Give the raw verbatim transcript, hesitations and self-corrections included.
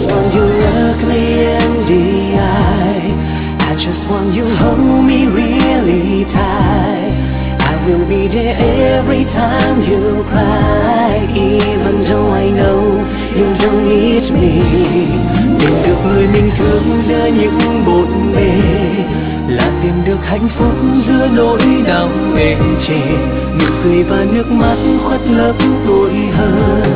want you look me in the eye. I just want you hold me really tight. I will be there every time you cry, even though I know you don't need me. Tìm được người mình thương giữa những bộn bề là tìm được hạnh phúc giữa nỗi đau êm chề. Nụ cười và nước mắt khuất lấp tuổi hơn.